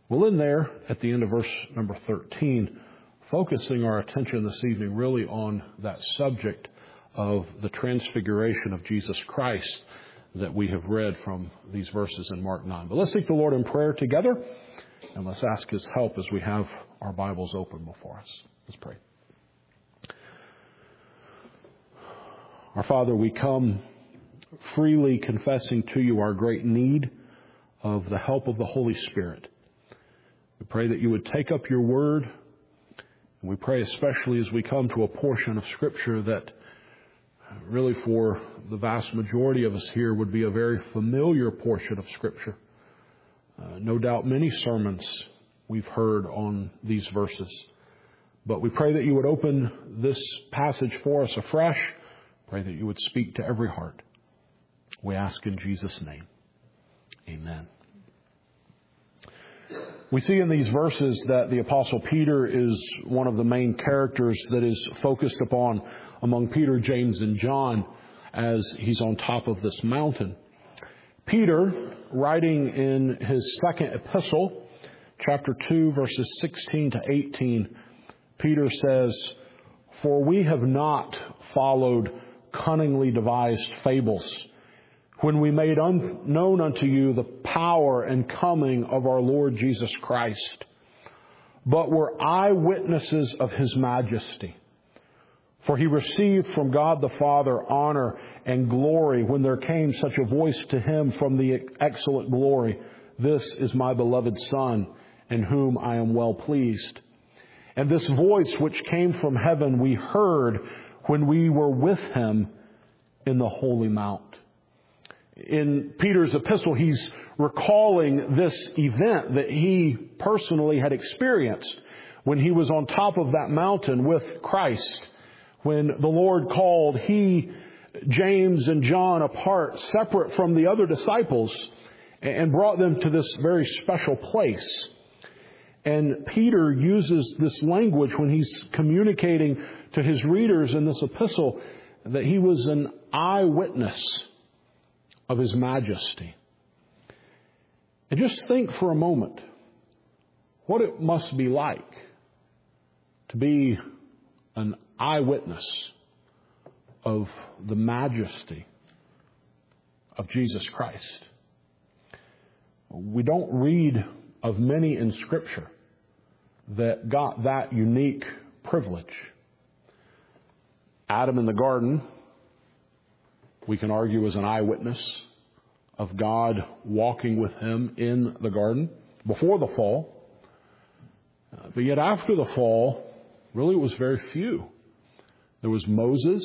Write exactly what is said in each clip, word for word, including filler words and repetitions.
Well, in there, at the end of verse number thirteen, focusing our attention this evening really on that subject of the transfiguration of Jesus Christ that we have read from these verses in Mark nine. But let's seek the Lord in prayer together, and let's ask His help as we have our Bibles open before us. Let's pray. Our Father, we come freely confessing to You our great need of the help of the Holy Spirit. We pray that You would take up Your word, and we pray especially as we come to a portion of Scripture that really for the vast majority of us here would be a very familiar portion of Scripture. Uh, no doubt many sermons we've heard on these verses. But we pray that You would open this passage for us afresh. Pray that You would speak to every heart. We ask in Jesus' name. Amen. We see in these verses that the Apostle Peter is one of the main characters that is focused upon among Peter, James, and John as he's on top of this mountain. Peter, writing in his second epistle, chapter two, verses sixteen to eighteen, Peter says, "For we have not followed cunningly devised fables, when we made unknown unto you the power and coming of our Lord Jesus Christ, but were eyewitnesses of His majesty. For He received from God the Father honor and glory when there came such a voice to Him from the excellent glory, This is my beloved Son, in whom I am well pleased. And this voice which came from heaven we heard when we were with Him in the holy mount." In Peter's epistle, he's recalling this event that he personally had experienced when he was on top of that mountain with Christ, when the Lord called he, James, and John apart, separate from the other disciples, and brought them to this very special place. And Peter uses this language when he's communicating to his readers in this epistle that he was an eyewitness of His majesty. And just think for a moment what it must be like to be an eyewitness of the majesty of Jesus Christ. We don't read of many in Scripture that got that unique privilege. Adam in the garden, we can argue, as an eyewitness of God walking with him in the garden before the fall. Uh, but yet after the fall, really it was very few. There was Moses,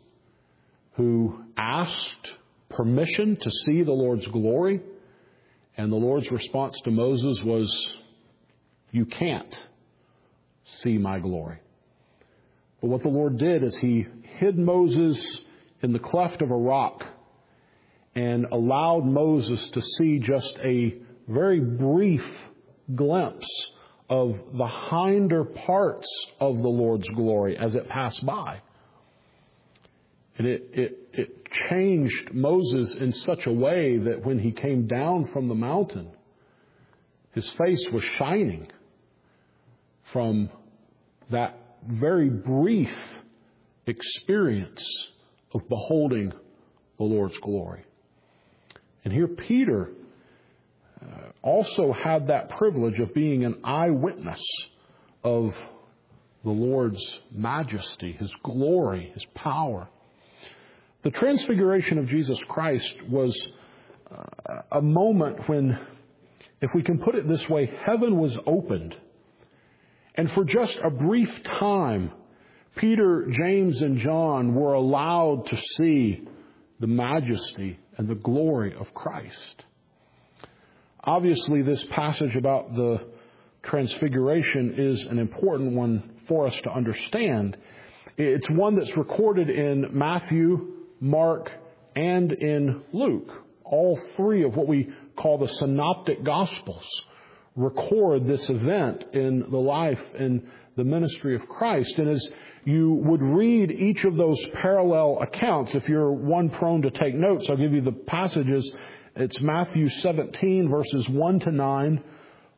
who asked permission to see the Lord's glory. And the Lord's response to Moses was, "You can't see my glory." But what the Lord did is He hid Moses in the cleft of a rock and allowed Moses to see just a very brief glimpse of the hinder parts of the Lord's glory as it passed by. And it, it, it changed Moses in such a way that when he came down from the mountain, his face was shining from that very brief experience of beholding the Lord's glory. And here Peter uh, also had that privilege of being an eyewitness of the Lord's majesty, His glory, His power. The transfiguration of Jesus Christ was uh, a moment when, if we can put it this way, heaven was opened. And for just a brief time, Peter, James, and John were allowed to see the majesty and the glory of Christ. Obviously, this passage about the transfiguration is an important one for us to understand. It's one that's recorded in Matthew, Mark, and in Luke. All three of what we call the synoptic gospels record this event in the life and the ministry of Christ. And as you would read each of those parallel accounts, if you're one prone to take notes, I'll give you the passages. It's Matthew seventeen, verses one to nine,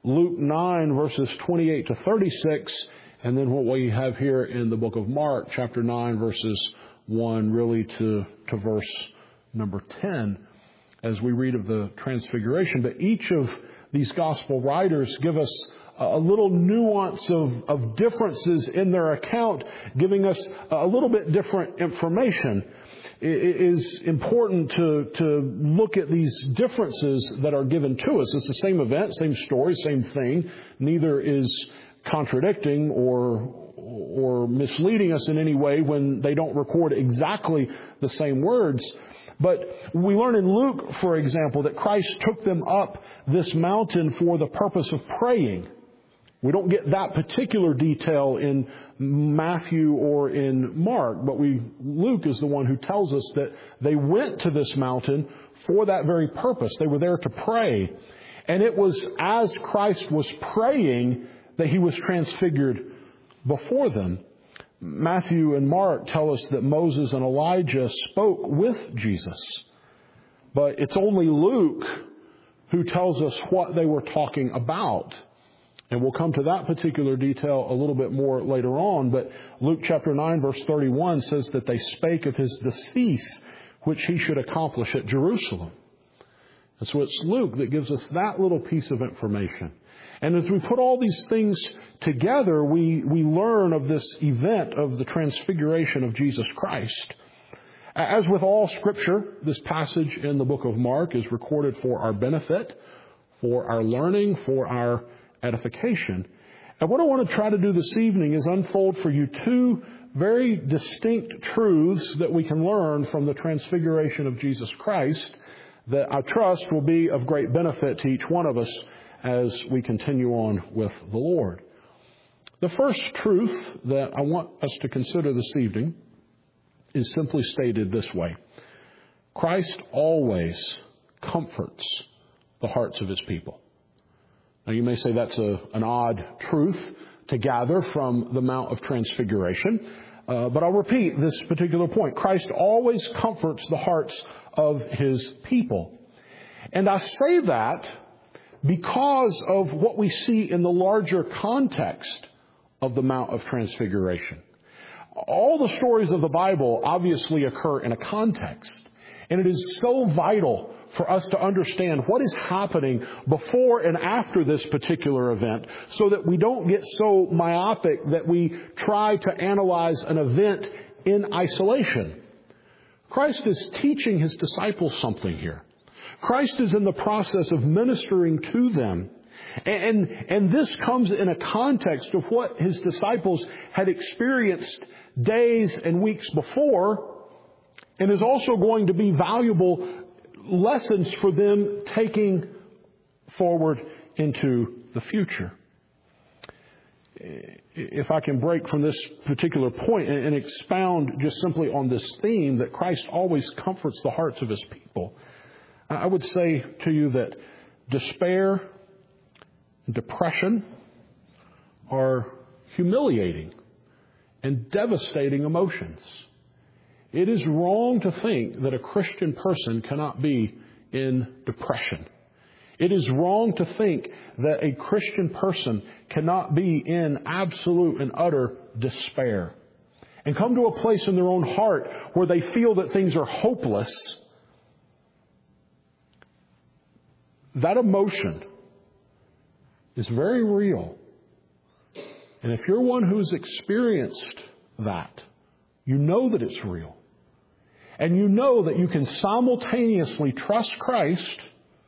Luke nine, verses twenty-eight to thirty-six, and then what we have here in the book of Mark, chapter nine, verses one really to, to verse number ten, as we read of the Transfiguration. But each of these gospel writers give us a little nuance of, of differences in their account, giving us a little bit different information. It is important to, to look at these differences that are given to us. It's the same event, same story, same thing. Neither is contradicting or or misleading us in any way when they don't record exactly the same words. But we learn in Luke, for example, that Christ took them up this mountain for the purpose of praying. We don't get that particular detail in Matthew or in Mark, but we Luke is the one who tells us that they went to this mountain for that very purpose. They were there to pray. And it was as Christ was praying that he was transfigured before them. Matthew and Mark tell us that Moses and Elijah spoke with Jesus. But it's only Luke who tells us what they were talking about. And we'll come to that particular detail a little bit more later on. But Luke chapter nine, verse thirty-one says that they spake of his decease, which he should accomplish at Jerusalem. And so it's Luke that gives us that little piece of information. And as we put all these things together, we, we learn of this event of the transfiguration of Jesus Christ. As with all Scripture, this passage in the book of Mark is recorded for our benefit, for our learning, for our edification. And what I want to try to do this evening is unfold for you two very distinct truths that we can learn from the transfiguration of Jesus Christ that I trust will be of great benefit to each one of us as we continue on with the Lord. The first truth that I want us to consider this evening is simply stated this way. Christ always comforts the hearts of his people. Now you may say that's a, an odd truth to gather from the Mount of Transfiguration, uh, but I'll repeat this particular point. Christ always comforts the hearts of his people. And I say that because of what we see in the larger context of the Mount of Transfiguration. All the stories of the Bible obviously occur in a context. And it is so vital for us to understand what is happening before and after this particular event so that we don't get so myopic that we try to analyze an event in isolation. Christ is teaching his disciples something here. Christ is in the process of ministering to them. And, and this comes in a context of what his disciples had experienced days and weeks before, and is also going to be valuable lessons for them taking forward into the future. If I can break from this particular point and expound just simply on this theme that Christ always comforts the hearts of his people, I would say to you that despair and depression are humiliating and devastating emotions. It is wrong to think that a Christian person cannot be in depression. It is wrong to think that a Christian person cannot be in absolute and utter despair and come to a place in their own heart where they feel that things are hopeless. That emotion is very real. And if you're one who's experienced that, you know that it's real. And you know that you can simultaneously trust Christ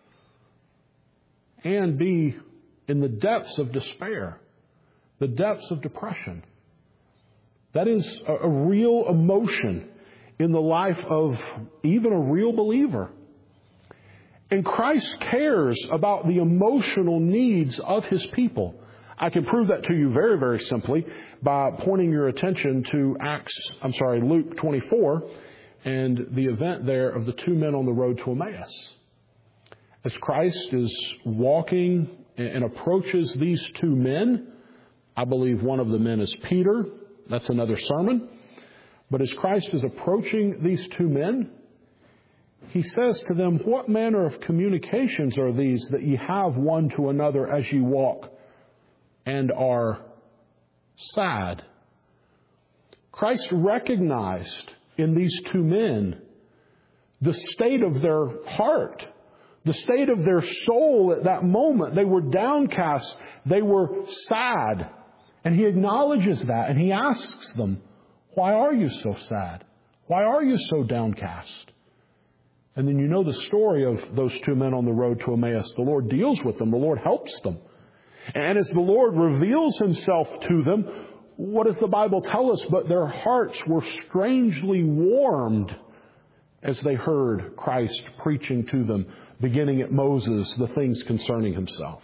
and be in the depths of despair, the depths of depression. That is a, a real emotion in the life of even a real believer. And Christ cares about the emotional needs of his people. I can prove that to you very, very simply by pointing your attention to Acts, I'm sorry, Luke twenty-four and the event there of the two men on the road to Emmaus. As Christ is walking and approaches these two men, I believe one of the men is Peter. That's another sermon. But as Christ is approaching these two men, He says to them, "What manner of communications are these that ye have one to another as ye walk and are sad?" Christ recognized in these two men the state of their heart, the state of their soul at that moment. They were downcast. They were sad. And He acknowledges that, and He asks them, "Why are you so sad? Why are you so downcast?" And then you know the story of those two men on the road to Emmaus. The Lord deals with them. The Lord helps them. And as the Lord reveals Himself to them, what does the Bible tell us? But their hearts were strangely warmed as they heard Christ preaching to them, beginning at Moses, the things concerning Himself.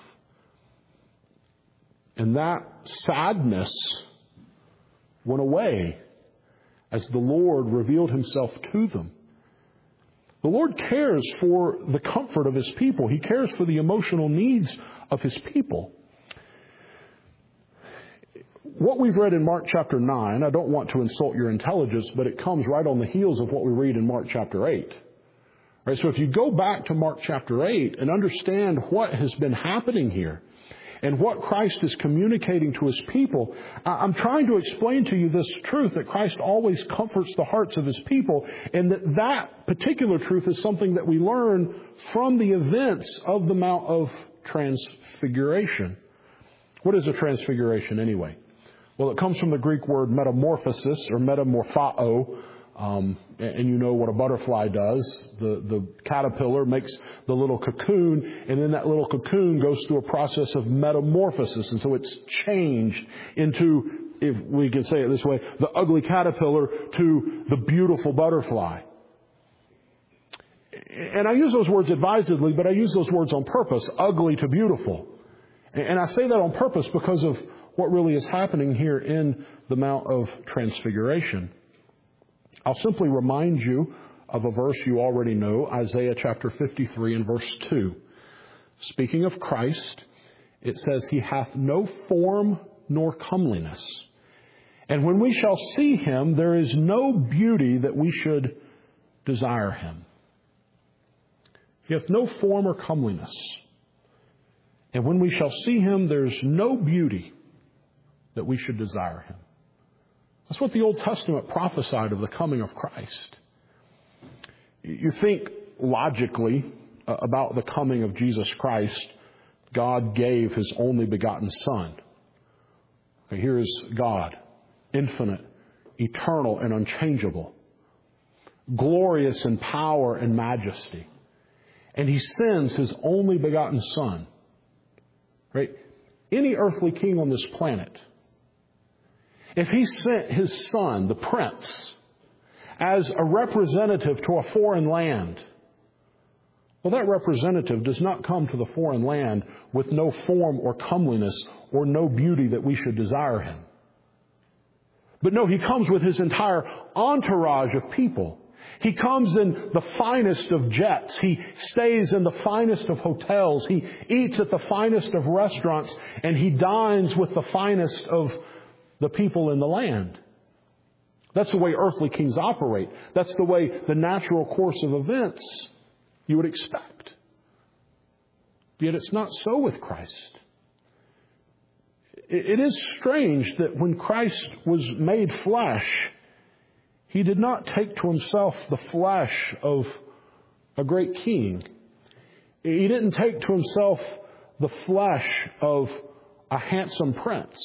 And that sadness went away as the Lord revealed Himself to them. The Lord cares for the comfort of His people. He cares for the emotional needs of His people. What we've read in Mark chapter nine, I don't want to insult your intelligence, but it comes right on the heels of what we read in Mark chapter eight. Right, so if you go back to Mark chapter eight and understand what has been happening here and what Christ is communicating to His people, I'm trying to explain to you this truth that Christ always comforts the hearts of His people, and that that particular truth is something that we learn from the events of the Mount of Transfiguration. What is a transfiguration anyway? Well, it comes from the Greek word metamorphosis or metamorphao. Um, and you know what a butterfly does. The, the caterpillar makes the little cocoon, and then that little cocoon goes through a process of metamorphosis. And so it's changed into, if we can say it this way, the ugly caterpillar to the beautiful butterfly. And I use those words advisedly, but I use those words on purpose, ugly to beautiful. And I say that on purpose because of what really is happening here in the Mount of Transfiguration. I'll simply remind you of a verse you already know, Isaiah chapter fifty-three and verse two. Speaking of Christ, it says, "He hath no form nor comeliness. And when we shall see Him, there is no beauty that we should desire Him." He hath no form or comeliness. And when we shall see Him, there's no beauty that we should desire Him. That's what the Old Testament prophesied of the coming of Christ. You think logically about the coming of Jesus Christ. God gave His only begotten Son. Here is God, infinite, eternal, and unchangeable, glorious in power and majesty. And He sends His only begotten Son. Right? Any earthly king on this planet, if he sent his son, the prince, as a representative to a foreign land, well, that representative does not come to the foreign land with no form or comeliness or no beauty that we should desire him. But no, he comes with his entire entourage of people. He comes in the finest of jets. He stays in the finest of hotels. He eats at the finest of restaurants. And he dines with the finest of the people in the land. That's the way earthly kings operate. That's the way the natural course of events you would expect. Yet it's not so with Christ. It is strange that when Christ was made flesh, He did not take to Himself the flesh of a great king. He didn't take to Himself the flesh of a handsome prince.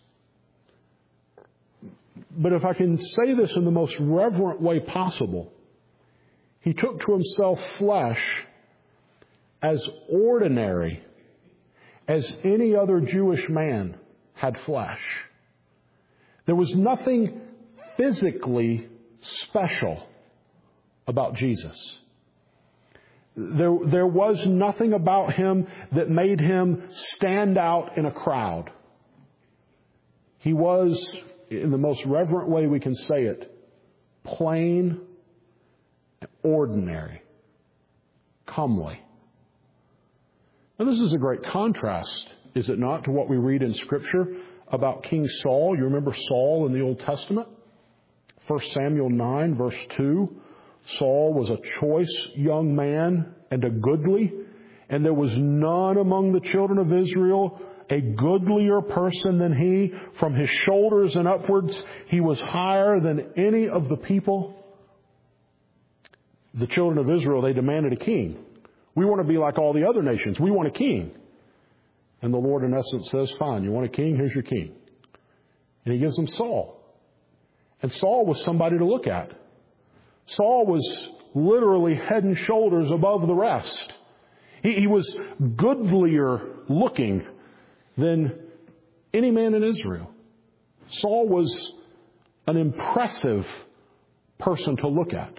But if I can say this in the most reverent way possible, He took to Himself flesh as ordinary as any other Jewish man had flesh. There was nothing physically special about Jesus. There, there was nothing about Him that made Him stand out in a crowd. He was, in the most reverent way we can say it, plain, ordinary, comely. Now this is a great contrast, is it not, to what we read in Scripture about King Saul. You remember Saul in the Old Testament? First Samuel nine, verse two. Saul was a choice young man and a goodly, and there was none among the children of Israel a goodlier person than he. From his shoulders and upwards, he was higher than any of the people. The children of Israel, they demanded a king. We want to be like all the other nations. We want a king. And the Lord, in essence, says, fine, you want a king? Here's your king. And He gives them Saul. And Saul was somebody to look at. Saul was literally head and shoulders above the rest. He, he was goodlier looking than any man in Israel. Saul was an impressive person to look at.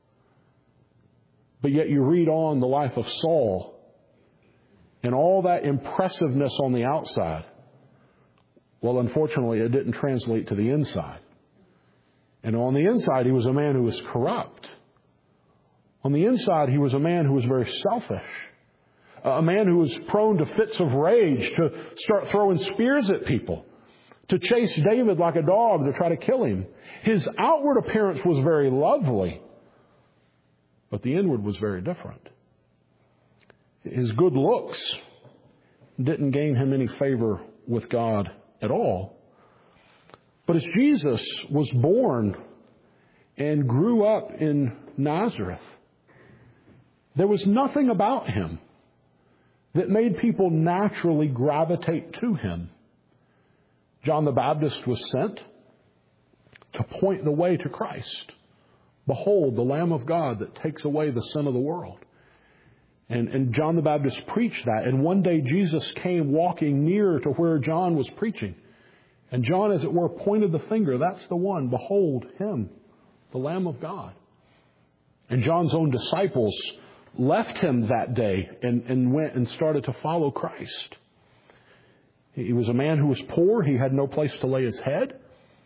But yet you read on the life of Saul, and all that impressiveness on the outside, well, unfortunately, it didn't translate to the inside. And on the inside, he was a man who was corrupt. On the inside, he was a man who was very selfish. A man who was prone to fits of rage, to start throwing spears at people, to chase David like a dog to try to kill him. His outward appearance was very lovely, but the inward was very different. His good looks didn't gain him any favor with God at all. But as Jesus was born and grew up in Nazareth, there was nothing about Him that made people naturally gravitate to Him. John the Baptist was sent to point the way to Christ. Behold, the Lamb of God that takes away the sin of the world. And, and John the Baptist preached that. And one day Jesus came walking near to where John was preaching. And John, as it were, pointed the finger. That's the one. Behold him, the Lamb of God. And John's own disciples left him that day and, and went and started to follow Christ. He was a man who was poor. He had no place to lay his head.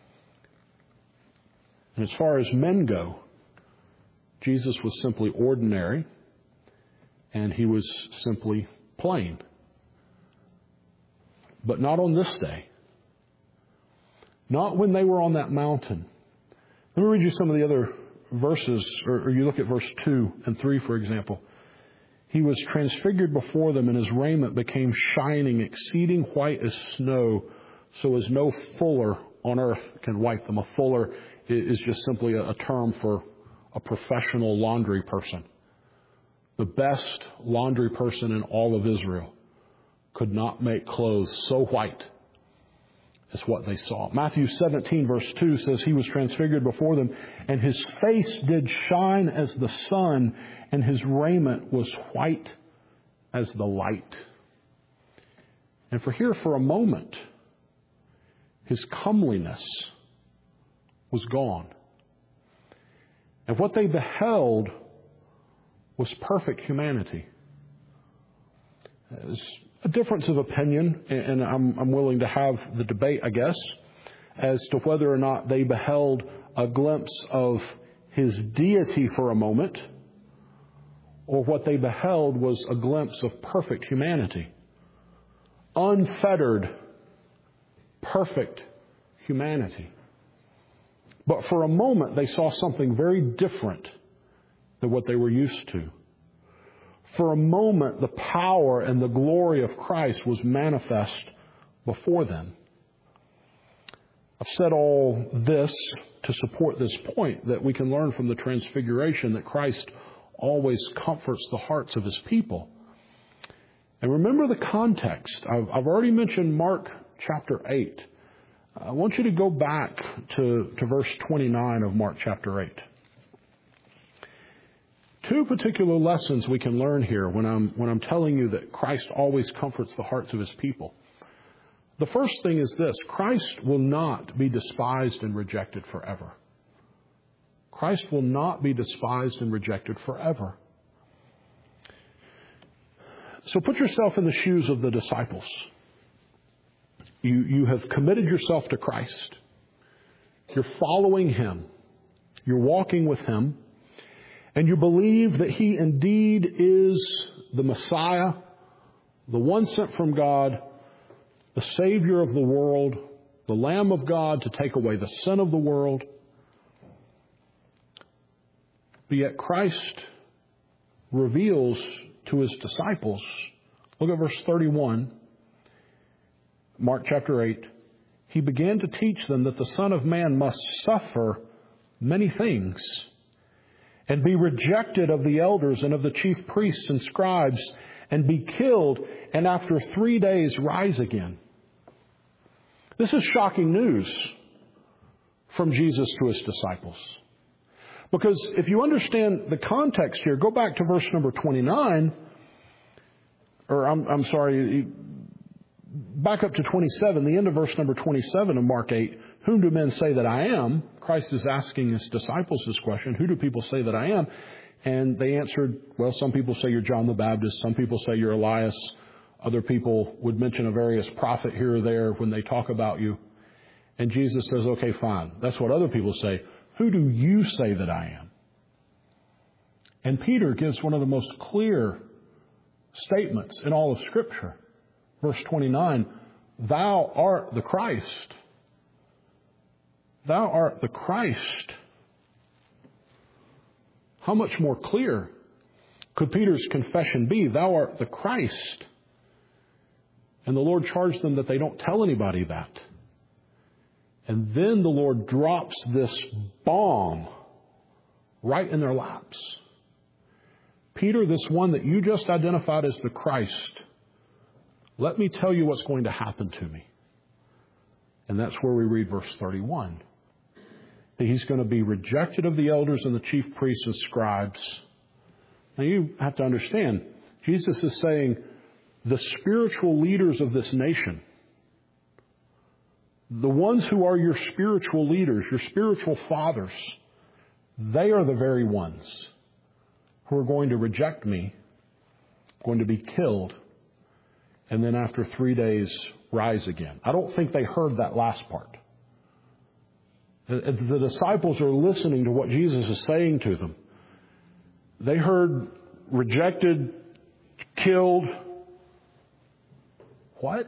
And as far as men go, Jesus was simply ordinary, and He was simply plain. But not on this day. Not when they were on that mountain. Let me read you some of the other verses, or, or you look at verse two and three, for example. He was transfigured before them, and His raiment became shining, exceeding white as snow, so as no fuller on earth can white them. A fuller is just simply a, a term for a professional laundry person. The best laundry person in all of Israel could not make clothes so white as what they saw. Matthew seventeen verse two says, He was transfigured before them, and His face did shine as the sun, and His raiment was white as the light. And for here for a moment, His comeliness was gone. And what they beheld was perfect humanity. There's a difference of opinion, and I'm, I'm willing to have the debate, I guess, as to whether or not they beheld a glimpse of His deity for a moment, or what they beheld was a glimpse of perfect humanity. Unfettered, perfect humanity. But for a moment, they saw something very different than what they were used to. For a moment, the power and the glory of Christ was manifest before them. I've said all this to support this point that we can learn from the Transfiguration that Christ always comforts the hearts of His people. And remember the context. I've, I've already mentioned Mark chapter eight. I want you to go back to, to verse twenty-nine of Mark chapter eight. Two particular lessons we can learn here when I'm, when I'm telling you that Christ always comforts the hearts of His people. The first thing is this: Christ will not be despised and rejected forever. Christ will not be despised and rejected forever. So put yourself in the shoes of the disciples. You, you have committed yourself to Christ. You're following Him. You're walking with Him. And you believe that He indeed is the Messiah, the one sent from God, the Savior of the world, the Lamb of God to take away the sin of the world. But yet Christ reveals to his disciples, look at verse thirty-one, Mark chapter eight. He began to teach them that the Son of Man must suffer many things and be rejected of the elders and of the chief priests and scribes and be killed and after three days rise again. This is shocking news from Jesus to his disciples. Because if you understand the context here, go back to verse number twenty-nine, or I'm, I'm sorry, back up to twenty-seven, the end of verse number twenty-seven of Mark eight. Whom do men say that I am? Christ is asking his disciples this question. Who do people say that I am? And they answered, well, some people say you're John the Baptist. Some people say you're Elias. Other people would mention a various prophet here or there when they talk about you. And Jesus says, okay, fine. That's what other people say. Who do you say that I am? And Peter gives one of the most clear statements in all of Scripture. Verse twenty-nine, thou art the Christ. Thou art the Christ. How much more clear could Peter's confession be? Thou art the Christ. And the Lord charged them that they don't tell anybody that. And then the Lord drops this bomb right in their laps. Peter, this one that you just identified as the Christ, let me tell you what's going to happen to me. And that's where we read verse thirty-one. That he's going to be rejected of the elders and the chief priests and scribes. Now you have to understand, Jesus is saying the spiritual leaders of this nation, the ones who are your spiritual leaders, your spiritual fathers, they are the very ones who are going to reject me, going to be killed, and then after three days rise again. I don't think they heard that last part. The disciples are listening to what Jesus is saying to them. They heard rejected, killed. What?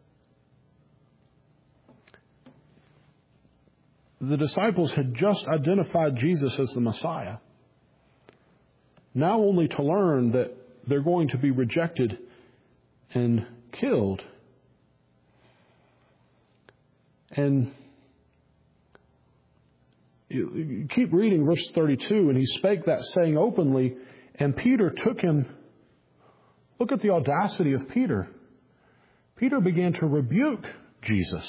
The disciples had just identified Jesus as the Messiah. Now only to learn that they're going to be rejected and killed. And you keep reading verse thirty-two, and he spake that saying openly, and Peter took him. Look at the audacity of Peter. Peter began to rebuke Jesus.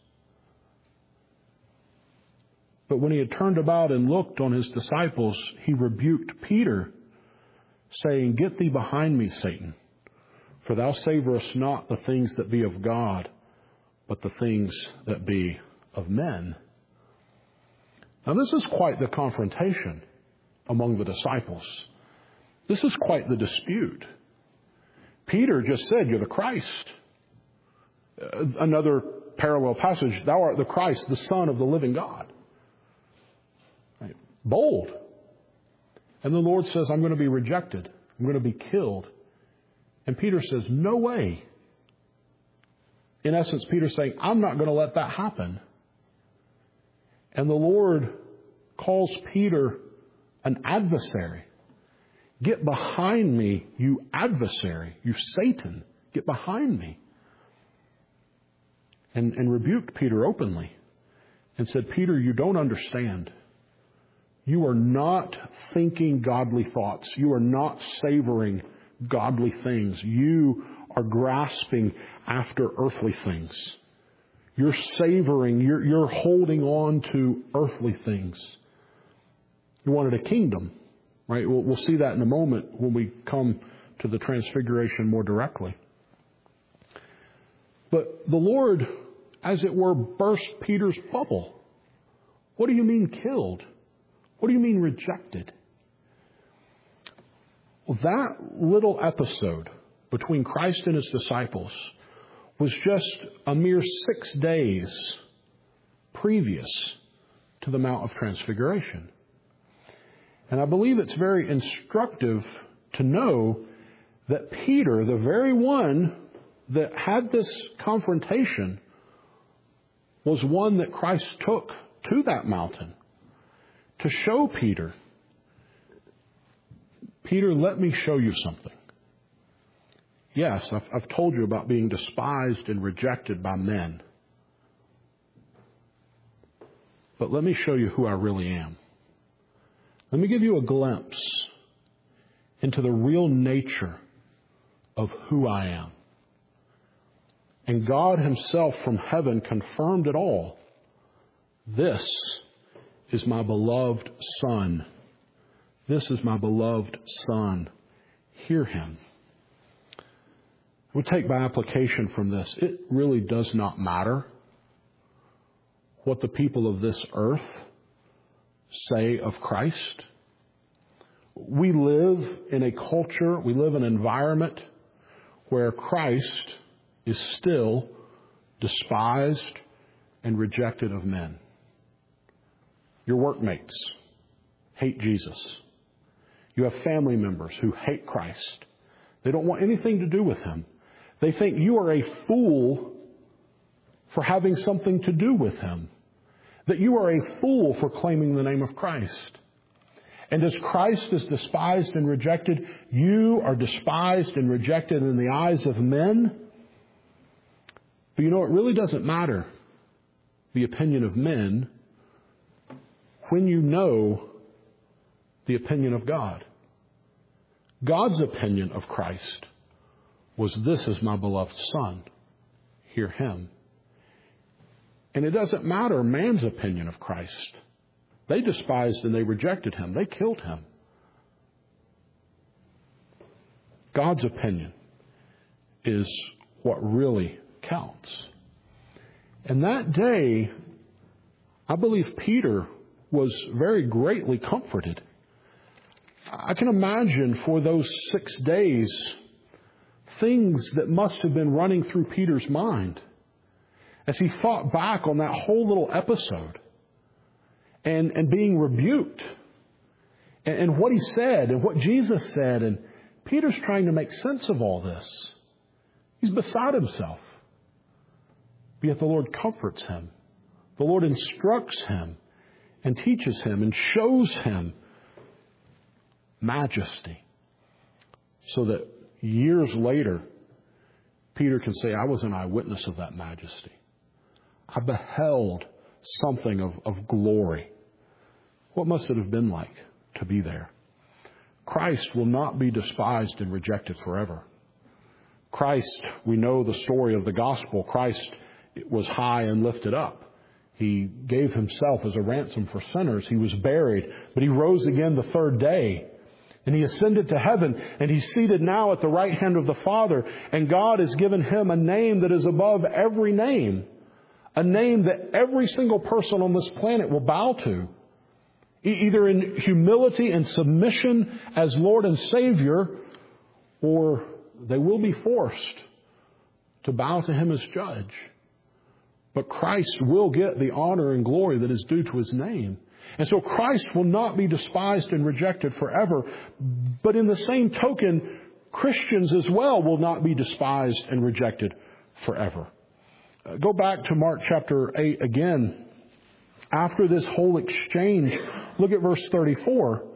But when he had turned about and looked on his disciples, he rebuked Peter, saying, Get thee behind me, Satan, for thou savorest not the things that be of God, but the things that be of men. Now this is quite the confrontation among the disciples. This is quite the dispute. Peter just said, You're the Christ. Another parallel passage, Thou art the Christ, the Son of the living God. Right? Bold. And the Lord says, I'm going to be rejected. I'm going to be killed. And Peter says, no way. In essence, Peter's saying, I'm not going to let that happen. And the Lord calls Peter an adversary. Get behind me, you adversary, you Satan. Get behind me. And, and rebuked Peter openly and said, Peter, you don't understand. You are not thinking godly thoughts. You are not savoring godly things. You are grasping after earthly things. You're savoring, you're, you're holding on to earthly things. You wanted a kingdom, right? We'll, we'll see that in a moment when we come to the transfiguration more directly. But the Lord, as it were, burst Peter's bubble. What do you mean killed? What do you mean rejected? Well, that little episode between Christ and his disciples was just a mere six days previous to the Mount of Transfiguration. And I believe it's very instructive to know that Peter, the very one that had this confrontation, was one that Christ took to that mountain to show Peter Peter, let me show you something. Yes, I've, I've told you about being despised and rejected by men. But let me show you who I really am. Let me give you a glimpse into the real nature of who I am. And God Himself from heaven confirmed it all. This is my beloved Son. This is my beloved Son. Hear Him. We take by application from this, it really does not matter what the people of this earth say of Christ. We live in a culture, we live in an environment where Christ is still despised and rejected of men. Your workmates hate Jesus. You have family members who hate Christ. They don't want anything to do with Him. They think you are a fool for having something to do with Him. That you are a fool for claiming the name of Christ. And as Christ is despised and rejected, you are despised and rejected in the eyes of men. But you know, it really doesn't matter the opinion of men when you know the opinion of God. God's opinion of Christ was, this is my beloved Son. Hear Him. And it doesn't matter man's opinion of Christ. They despised and they rejected Him. They killed Him. God's opinion is what really counts. And that day, I believe Peter was very greatly comforted. I can imagine for those six days, things that must have been running through Peter's mind as he thought back on that whole little episode and, and being rebuked and, and what he said and what Jesus said. And Peter's trying to make sense of all this. He's beside himself. But yet the Lord comforts him. The Lord instructs him and teaches him and shows him majesty, so that years later, Peter can say, I was an eyewitness of that majesty. I beheld something of, of glory. What must it have been like to be there? Christ will not be despised and rejected forever. Christ, we know the story of the gospel. Christ was high and lifted up. He gave Himself as a ransom for sinners. He was buried, but He rose again the third day. And He ascended to heaven, and He's seated now at the right hand of the Father. And God has given Him a name that is above every name. A name that every single person on this planet will bow to. Either in humility and submission as Lord and Savior, or they will be forced to bow to Him as judge. But Christ will get the honor and glory that is due to His name. And so Christ will not be despised and rejected forever. But in the same token, Christians as well will not be despised and rejected forever. Uh, go back to Mark chapter eight again. After this whole exchange, look at verse thirty-four.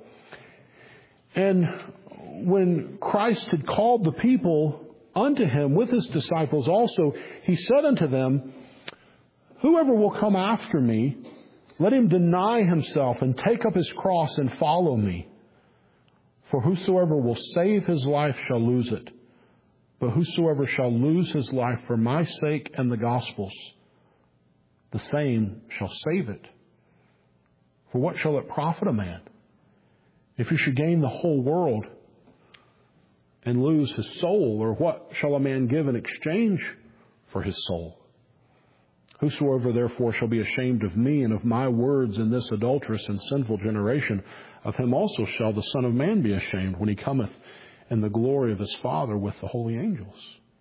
And when Christ had called the people unto Him with His disciples also, He said unto them, whoever will come after me, let him deny himself and take up his cross and follow me. For whosoever will save his life shall lose it. But whosoever shall lose his life for my sake and the gospel's, the same shall save it. For what shall it profit a man if he should gain the whole world and lose his soul? Or what shall a man give in exchange for his soul? Whosoever therefore shall be ashamed of me and of my words in this adulterous and sinful generation, of him also shall the Son of Man be ashamed when He cometh in the glory of His Father with the holy angels.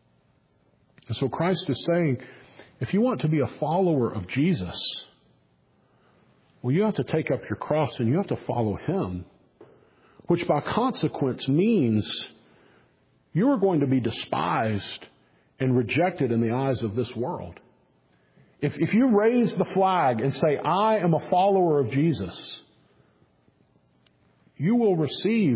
And so Christ is saying, if you want to be a follower of Jesus, well, you have to take up your cross and you have to follow Him, which by consequence means you are going to be despised and rejected in the eyes of this world. If, if you raise the flag and say, I am a follower of Jesus, you will receive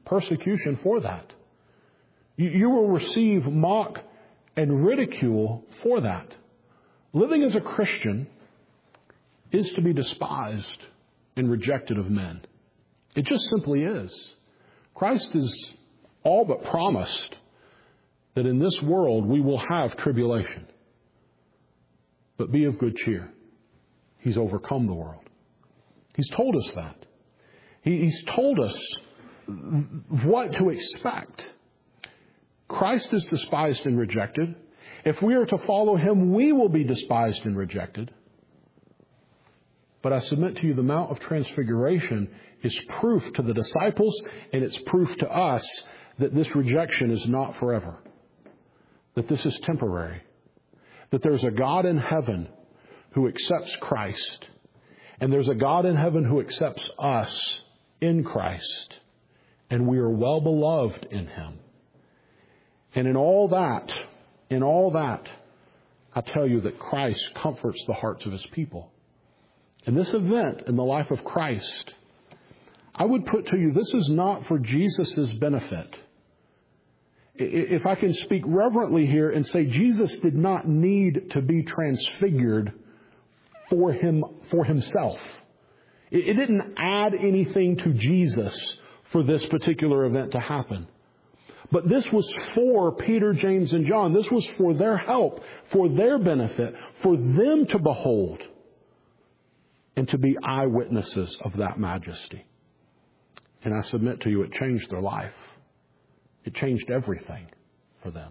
persecution for that. You, you will receive mock and ridicule for that. Living as a Christian is to be despised and rejected of men. It just simply is. Christ is all but promised that in this world we will have tribulation. But be of good cheer. He's overcome the world. He's told us that. He, he's told us what to expect. Christ is despised and rejected. If we are to follow Him, we will be despised and rejected. But I submit to you, the Mount of Transfiguration is proof to the disciples, and it's proof to us that this rejection is not forever. That this is temporary. That there's a God in heaven who accepts Christ. And there's a God in heaven who accepts us in Christ. And we are well beloved in Him. And in all that, in all that, I tell you that Christ comforts the hearts of His people. And this event in the life of Christ, I would put to you, this is not for Jesus' benefit. If I can speak reverently here and say Jesus did not need to be transfigured for him, for himself. It didn't add anything to Jesus for this particular event to happen. But this was for Peter, James, and John. This was for their help, for their benefit, for them to behold and to be eyewitnesses of that majesty. And I submit to you, it changed their life. It changed everything for them.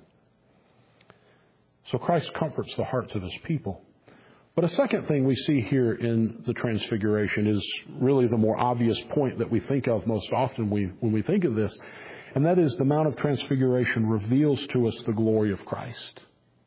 So Christ comforts the hearts of His people. But a second thing we see here in the Transfiguration is really the more obvious point that we think of most often we, when we think of this. And that is the Mount of Transfiguration reveals to us the glory of Christ.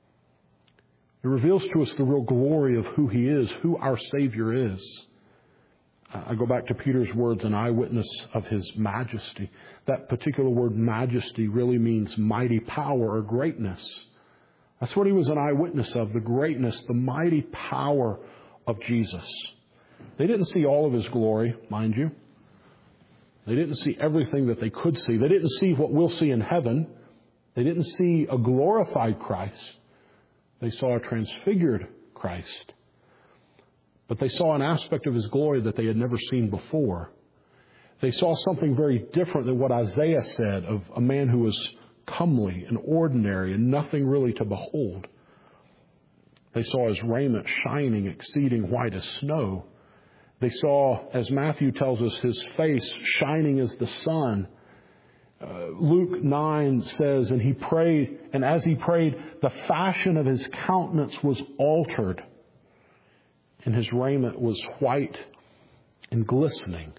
It reveals to us the real glory of who He is, who our Savior is. I go back to Peter's words, an eyewitness of His majesty. That particular word majesty really means mighty power or greatness. That's what he was an eyewitness of, the greatness, the mighty power of Jesus. They didn't see all of His glory, mind you. They didn't see everything that they could see. They didn't see what we'll see in heaven. They didn't see a glorified Christ. They saw a transfigured Christ. But they saw an aspect of His glory that they had never seen before. They saw something very different than what Isaiah said of a man who was comely and ordinary and nothing really to behold. They saw His raiment shining, exceeding white as snow. They saw, as Matthew tells us, His face shining as the sun. Uh, Luke nine says, and he prayed, and as he prayed, the fashion of His countenance was altered, and His raiment was white and glistening.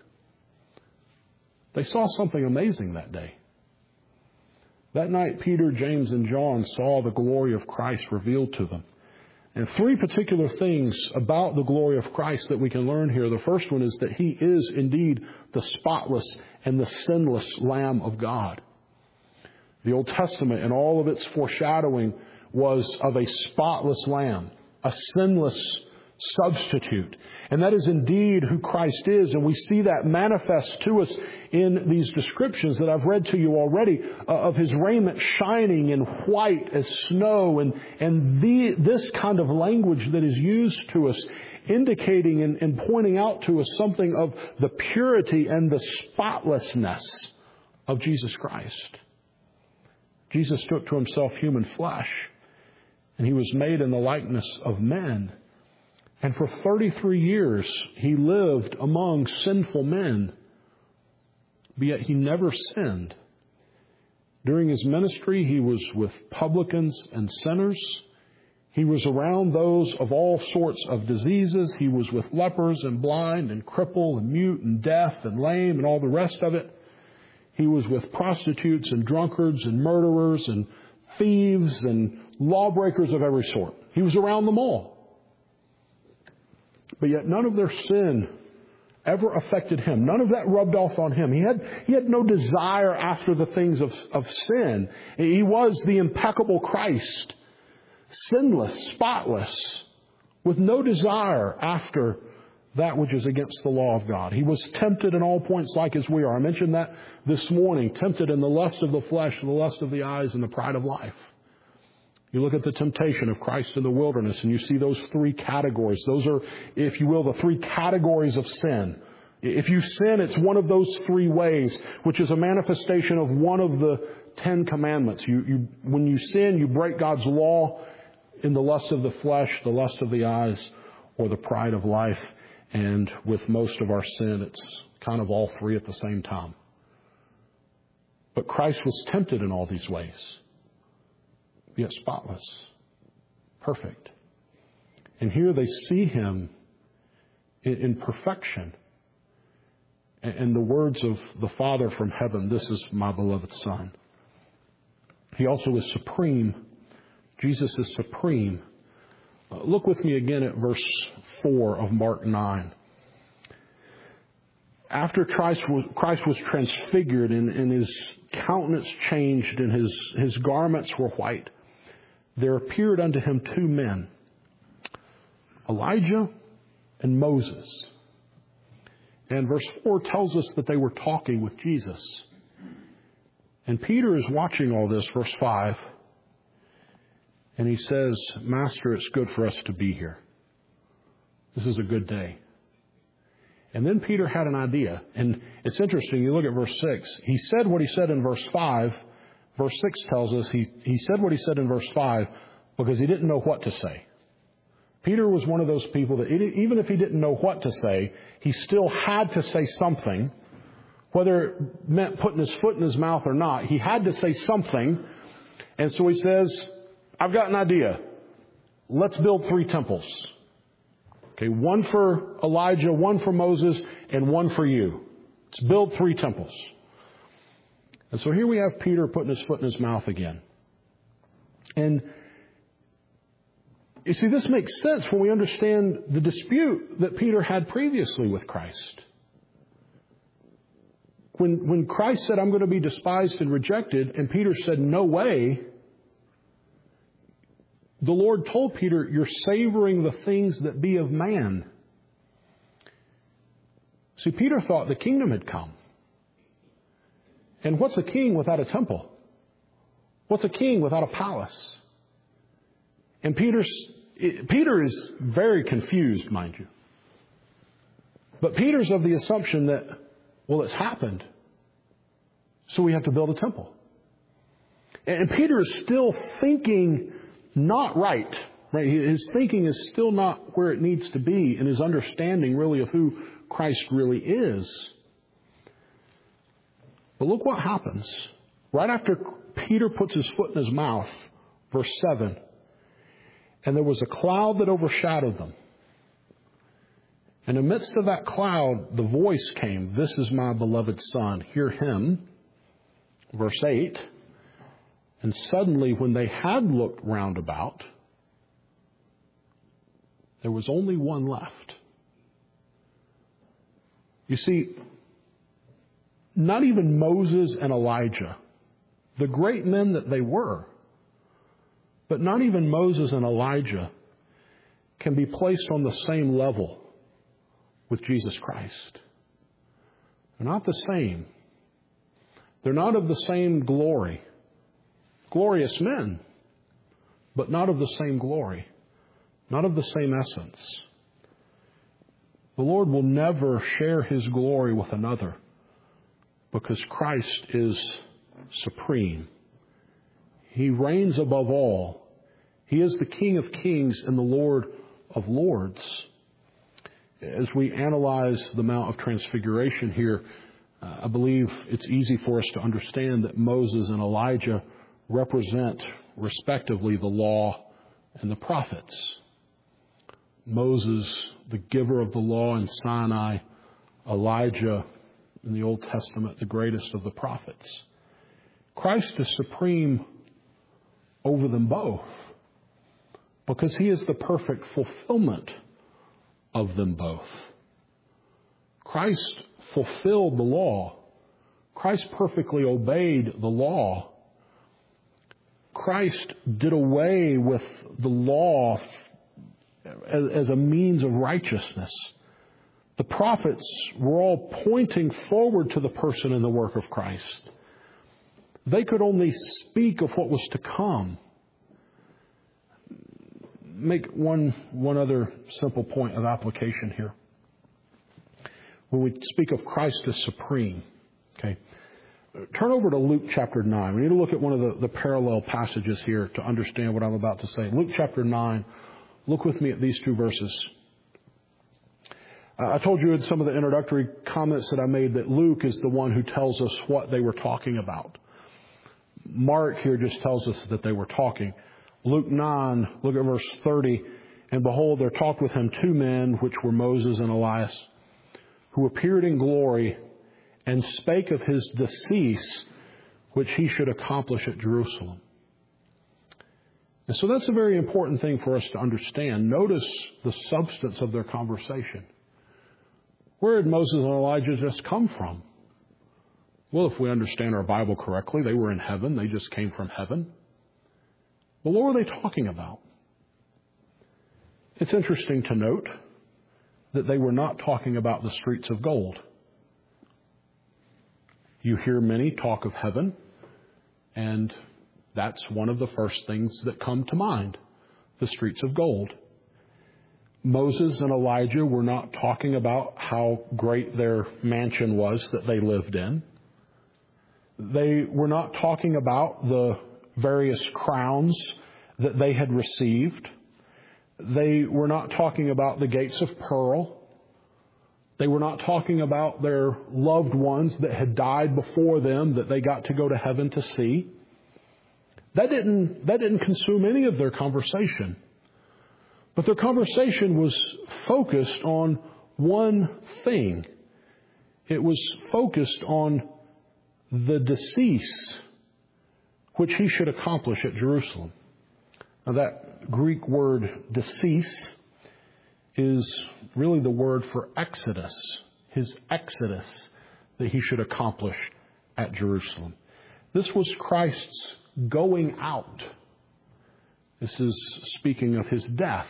They saw something amazing that day. That night, Peter, James, and John saw the glory of Christ revealed to them. And three particular things about the glory of Christ that we can learn here. The first one is that He is indeed the spotless and the sinless Lamb of God. The Old Testament and all of its foreshadowing was of a spotless Lamb, a sinless substitute. And that is indeed who Christ is. And we see that manifest to us in these descriptions that I've read to you already uh, of His raiment shining in white as snow. And, and the, this kind of language that is used to us, indicating and, and pointing out to us something of the purity and the spotlessness of Jesus Christ. Jesus took to Himself human flesh, and He was made in the likeness of men. And for thirty-three years, He lived among sinful men, but yet He never sinned. During His ministry, He was with publicans and sinners. He was around those of all sorts of diseases. He was with lepers and blind and crippled and mute and deaf and lame and all the rest of it. He was with prostitutes and drunkards and murderers and thieves and lawbreakers of every sort. He was around them all. But yet none of their sin ever affected Him. None of that rubbed off on Him. He had, he had no desire after the things of, of sin. He was the impeccable Christ, sinless, spotless, with no desire after that which is against the law of God. He was tempted in all points like as we are. I mentioned that this morning. Tempted in the lust of the flesh, the lust of the eyes, and the pride of life. You look at the temptation of Christ in the wilderness and you see those three categories. Those are, if you will, the three categories of sin. If you sin, it's one of those three ways, which is a manifestation of one of the Ten Commandments. You, you, when you sin, you break God's law in the lust of the flesh, the lust of the eyes, or the pride of life. And with most of our sin, it's kind of all three at the same time. But Christ was tempted in all these ways, yet spotless, perfect. And here they see Him in, in perfection. And, and the words of the Father from heaven, "This is my beloved Son." He also is supreme. Jesus is supreme. Uh, look with me again at verse four of Mark nine. After Christ was, Christ was transfigured and, and His countenance changed and his, his garments were white, there appeared unto Him two men, Elijah and Moses. And verse four tells us that they were talking with Jesus. And Peter is watching all this, verse five. And he says, "Master, it's good for us to be here. This is a good day." And then Peter had an idea. And it's interesting, you look at verse six. He said what he said in verse five. Verse six tells us he, he said what he said in verse five because he didn't know what to say. Peter was one of those people that even if he didn't know what to say, he still had to say something. Whether it meant putting his foot in his mouth or not, he had to say something. And so he says, "I've got an idea. Let's build three temples. Okay, one for Elijah, one for Moses, and one for you. Let's build three temples." And so here we have Peter putting his foot in his mouth again. And you see, this makes sense when we understand the dispute that Peter had previously with Christ. When, when Christ said, "I'm going to be despised and rejected," and Peter said, "No way," the Lord told Peter, "You're savoring the things that be of man." See, Peter thought the kingdom had come. And what's a king without a temple? What's a king without a palace? And Peter's, Peter is very confused, mind you. But Peter's of the assumption that, well, it's happened, so we have to build a temple. And Peter is still thinking not right, right? His thinking is still not where it needs to be, and his understanding really of who Christ really is. But look what happens. Right after Peter puts his foot in his mouth, verse seven, "And there was a cloud that overshadowed them. And in the midst of that cloud, the voice came, 'This is my beloved Son, hear Him.'" Verse eight, "And suddenly when they had looked round about, there was only one left." You see, not even Moses and Elijah, the great men that they were, but not even Moses and Elijah can be placed on the same level with Jesus Christ. They're not the same. They're not of the same glory. Glorious men, but not of the same glory, not of the same essence. The Lord will never share His glory with another because Christ is supreme. He reigns above all. He is the King of kings and the Lord of lords. As we analyze the Mount of Transfiguration here, uh, I believe it's easy for us to understand that Moses and Elijah represent, respectively, the law and the prophets. Moses, the giver of the law in Sinai; Elijah, in the Old Testament, the greatest of the prophets. Christ is supreme over them both because He is the perfect fulfillment of them both. Christ fulfilled the law. Christ perfectly obeyed the law. Christ did away with the law as, as a means of righteousness. The prophets were all pointing forward to the person and the work of Christ. They could only speak of what was to come. Make one, one other simple point of application here. When we speak of Christ as supreme, okay, turn over to Luke chapter nine. We need to look at one of the, the parallel passages here to understand what I'm about to say. Luke chapter nine, look with me at these two verses. Uh, I told you in some of the introductory comments that I made that Luke is the one who tells us what they were talking about. Mark here just tells us that they were talking. Luke nine, look at verse thirty. And behold, there talked with him two men, which were Moses and Elias, who appeared in glory and spake of his decease, which he should accomplish at Jerusalem. And so that's a very important thing for us to understand. Notice the substance of their conversation. Where did Moses and Elijah just come from? Well, if we understand our Bible correctly, they were in heaven. They just came from heaven. Well, what were they talking about? It's interesting to note that they were not talking about the streets of gold. You hear many talk of heaven, and that's one of the first things that come to mind, the streets of gold. Moses and Elijah were not talking about how great their mansion was that they lived in. They were not talking about the various crowns that they had received. They were not talking about the gates of pearl. They were not talking about their loved ones that had died before them that they got to go to heaven to see. That didn't, that didn't consume any of their conversation. But their conversation was focused on one thing. It was focused on the decease which he should accomplish at Jerusalem. Now that Greek word decease is really the word for exodus, his exodus that he should accomplish at Jerusalem. This was Christ's going out. This is speaking of his death.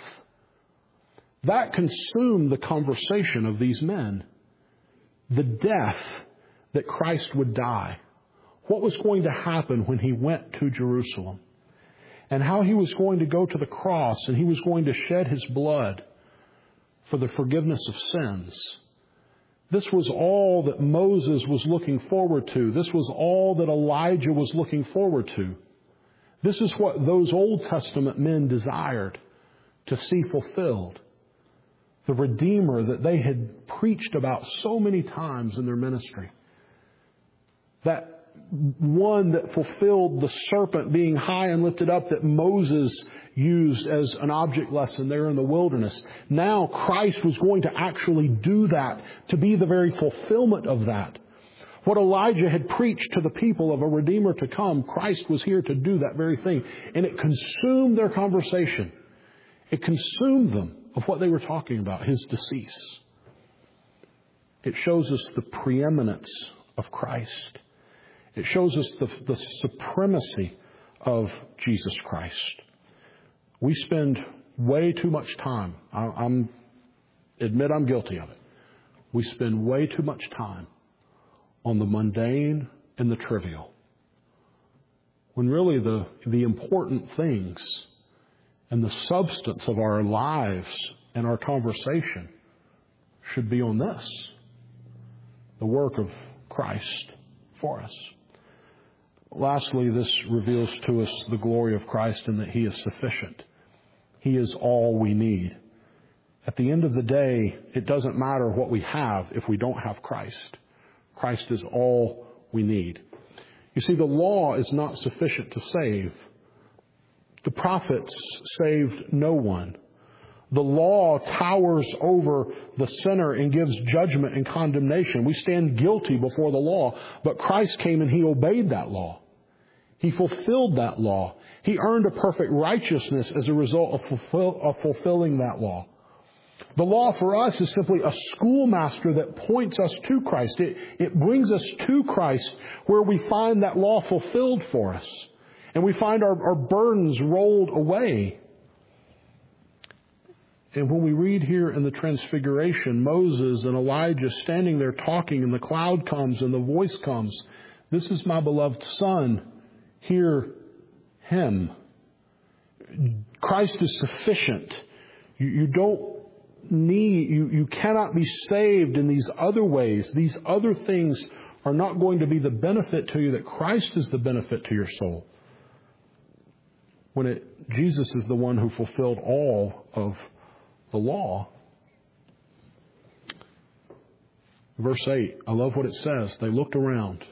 That consumed the conversation of these men. The death that Christ would die. What was going to happen when he went to Jerusalem? And how he was going to go to the cross and he was going to shed his blood for the forgiveness of sins. This was all that Moses was looking forward to. This was all that Elijah was looking forward to. This is what those Old Testament men desired to see fulfilled. The Redeemer that they had preached about so many times in their ministry. That one that fulfilled the serpent being high and lifted up that Moses used as an object lesson there in the wilderness. Now Christ was going to actually do that, to be the very fulfillment of that. What Elijah had preached to the people of a Redeemer to come, Christ was here to do that very thing. And it consumed their conversation. It consumed them of what they were talking about, his decease. It shows us the preeminence of Christ. It shows us the, the supremacy of Jesus Christ. We spend way too much time. I, I'm admit I'm guilty of it. We spend way too much time on the mundane and the trivial, when really the the important things and the substance of our lives and our conversation should be on this, the work of Christ for us. Lastly, this reveals to us the glory of Christ in that he is sufficient. He is all we need. At the end of the day, it doesn't matter what we have if we don't have Christ. Christ is all we need. You see, the law is not sufficient to save. The prophets saved no one. The law towers over the sinner and gives judgment and condemnation. We stand guilty before the law, but Christ came and he obeyed that law. He fulfilled that law. He earned a perfect righteousness as a result of, fulfill, of fulfilling that law. The law for us is simply a schoolmaster that points us to Christ. It, it brings us to Christ where we find that law fulfilled for us. And we find our, our burdens rolled away. And when we read here in the Transfiguration, Moses and Elijah standing there talking, and the cloud comes and the voice comes, "This is my beloved Son, hear Him." Christ is sufficient. You, you don't need, you, you cannot be saved in these other ways. These other things are not going to be the benefit to you, that Christ is the benefit to your soul. When it, Jesus is the one who fulfilled all of the law. Verse eight, I love what it says. They looked around.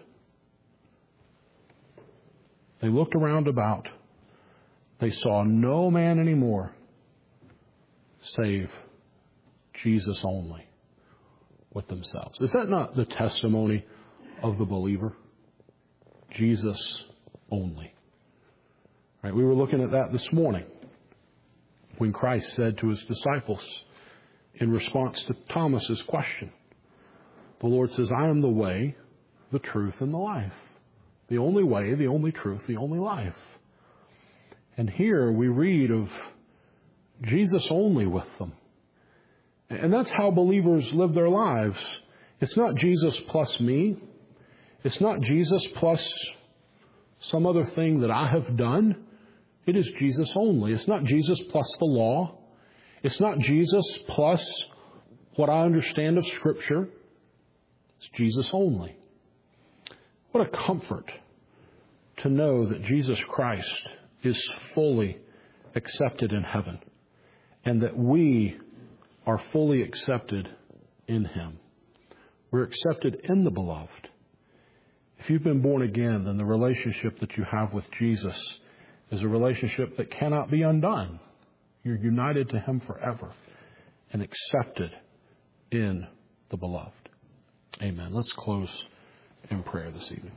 They looked around about. They saw no man anymore save Jesus only with themselves. Is that not the testimony of the believer? Jesus only. Right? We were looking at that this morning when Christ said to His disciples in response to Thomas's question. The Lord says, "I am the way, the truth, and the life." The only way, the only truth, the only life. And here we read of Jesus only with them. And that's how believers live their lives. It's not Jesus plus me. It's not Jesus plus some other thing that I have done. It is Jesus only. It's not Jesus plus the law. It's not Jesus plus what I understand of Scripture. It's Jesus only. What a comfort to know that Jesus Christ is fully accepted in heaven, and that we are fully accepted in Him. We're accepted in the Beloved. If you've been born again, then the relationship that you have with Jesus is a relationship that cannot be undone. You're united to Him forever and accepted in the Beloved. Amen. Let's close in prayer this evening.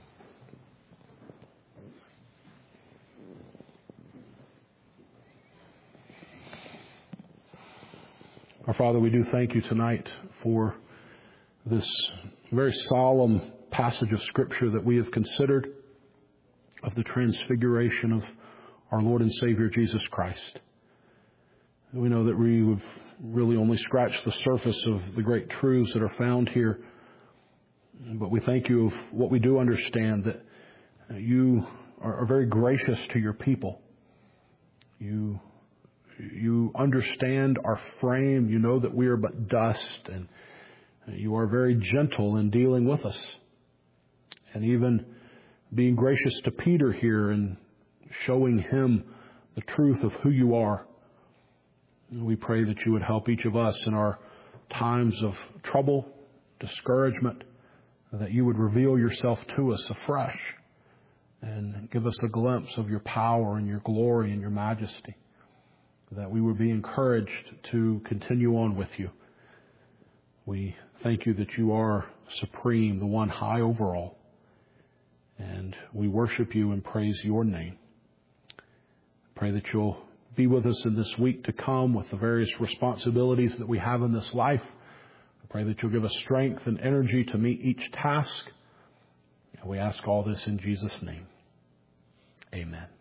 Our Father, we do thank You tonight for this very solemn passage of Scripture that we have considered of the transfiguration of our Lord and Savior Jesus Christ. We know that we have really only scratched the surface of the great truths that are found here. But we thank You of what we do understand, that You are very gracious to Your people. You You understand our frame. You know that we are but dust, and You are very gentle in dealing with us. And even being gracious to Peter here and showing him the truth of who You are. We pray that You would help each of us in our times of trouble, discouragement, that You would reveal Yourself to us afresh and give us a glimpse of Your power and Your glory and Your majesty, that we would be encouraged to continue on with You. We thank You that You are supreme, the one high over all. And we worship You and praise Your name. Pray that You'll be with us in this week to come with the various responsibilities that we have in this life. I pray that You'll give us strength and energy to meet each task. And we ask all this in Jesus' name. Amen.